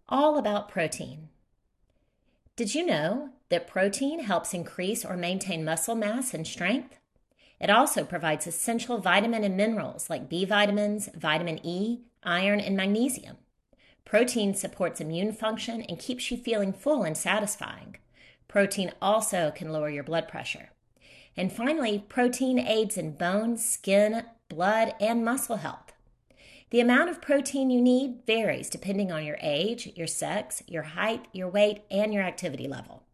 all about protein. Did you know that protein helps increase or maintain muscle mass and strength? It also provides essential vitamin and minerals like B vitamins, vitamin E, iron, and magnesium. Protein supports immune function and keeps you feeling full and satisfying. Protein also can lower your blood pressure. And finally, protein aids in bone, skin, blood, and muscle health. The amount of protein you need varies depending on your age, your sex, your height, your weight, and your activity level.